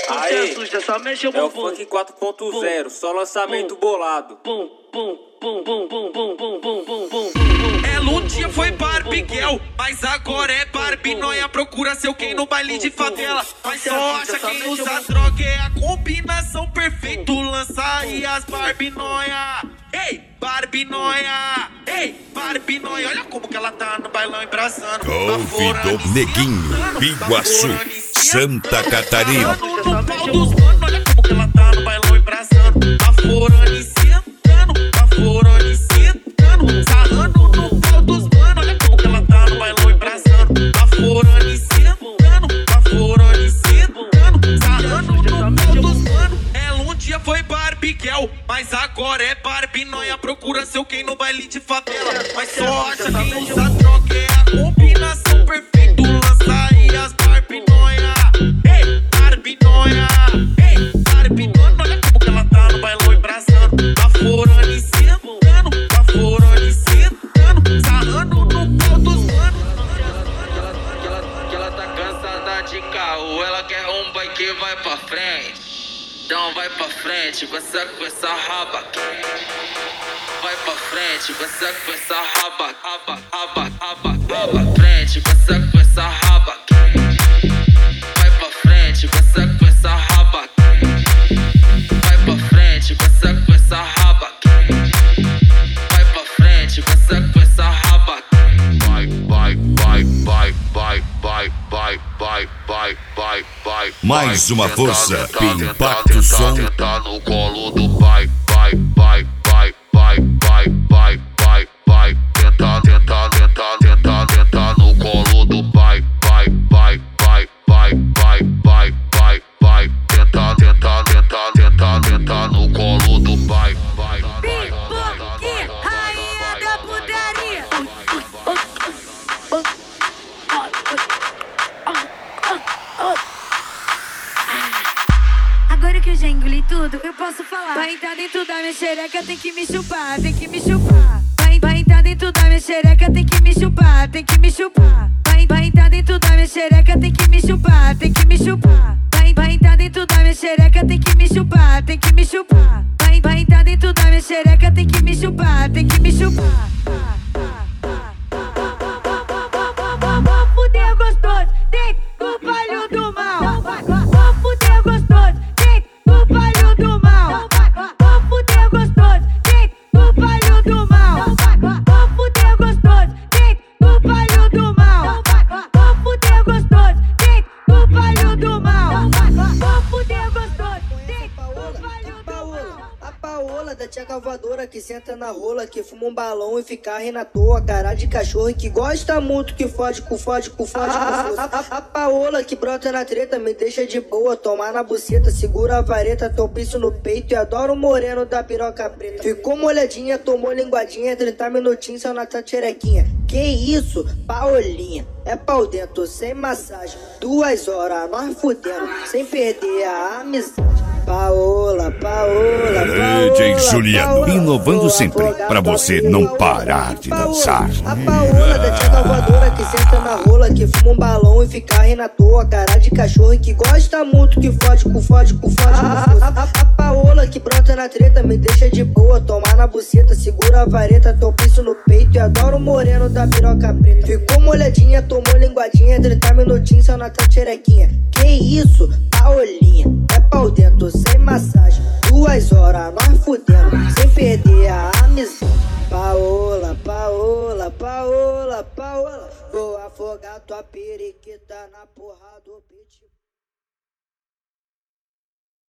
Aí, suja, só mexe o é o bumbum. funk 4.0, só lançamento bolado. Ela um dia foi Barbiguel, mas agora é Barbie Noia. Procura seu quem no baile de favela, mas só acha quem usa droga. É a combinação perfeita, lança aí as Barbie Noia. Ei, Barbie Noia, ei, Barbie Noia. Olha como que ela tá no bailão embraçando. Convidou Neguinho, Biguaçu, Santa Catarina. No pau dos mano, olha como que ela tá no bailão embraçando. Baforando e sentando, baforando e sentando, sarrando no pau dos mano. Olha como que ela tá no bailão embraçando. Baforando e sentando, baforando e sentando, sarrando no pau dos mano. Ela um dia foi Barbiguel, mas agora é Barbie Noia. Procura seu quem no baile de favela, mas só acha quem usa droga. É a combinação perfeita, lança aí as Barbie Noia. Ei, Barbie Noia, ei, Barbie Noia. Olha como que ela tá no bailão embraçando. Baforando e sentando, baforando e sentando, sarrando no pau dos mano. Que ela tá cansada de carro, ela quer um boy que vai pra frente. Então vai pra frente com essa raba quente. Vai pra frente com essa raba, frente com essa raba quente. Vai pra frente com essa raba quente. Vai pra frente com essa raba quente. Vai pra frente com essa raba quente. Vai. Mais uma força, Impacto Som. Tá no colo do pai. Tenta no colo do pai. Tenta no colo do pai. Pipoque, rainha da putaria. Agora que eu já engoli tudo, eu posso falar. Vai entrar dentro da minha xereca, tem que me chupar, tem que me chupar. Vai entrar dentro da minha xereca, tem que me chupar, tem que me chupar. Vai entrar dentro da minha xereca, tem que me chupar, tem que me chupar. Vai entrar dentro da minha xereca, tem que me chupar, tem que me chupar. Vai entrar dentro da minha xereca, tem que me chupar, tem que me chupar. Vou fuder gostoso, tem o palho do mal. Vou fuder gostoso, tem o palho do mal. Vou fuder gostoso, tem o palho do mal. Vou fuder gostoso, tem o palho do mal. Vou fuder gostoso, tem o palho do mal. Vou fuder gostoso, tem o palho do mal. A Paola da tia cavadora que senta na rola, que fuma um balão e fica rindo à toa. Cara de cachorro e que gosta muito, que fode com força. A Paola que brota na treta, me deixa de boa. Tomar na buceta, segura a vareta, topiço no peito e adoro o moreno da piroca preta. Ficou molhadinha, tomou linguadinha, 30 minutinhos só na tcherequinha. Que isso, Paolinha? É pau dentro, sem massagem, 2 horas, nós fudendo, sem perder a amizade. Paola. DJ Juliano, inovando sempre, pra você não parar de dançar. A Paola da tia voadora que senta na rola, que fuma um balão e fica rindo à toa. Cara de cachorro e que gosta muito, que fode com força. A Paola que brota na treta, me deixa de boa. Tomar na buceta, segura a vareta, topiço no peito e adoro o moreno da piroca preta. Ficou molhadinha, tomou linguadinha, 30 minutinhos só na tcherequinha. Que isso, Paolinha? É pau dentro, sem massagem, 2 horas, nós fudendo, sem perder a amizade. Paola. Vou afogar tua periquita na porra do pitbull.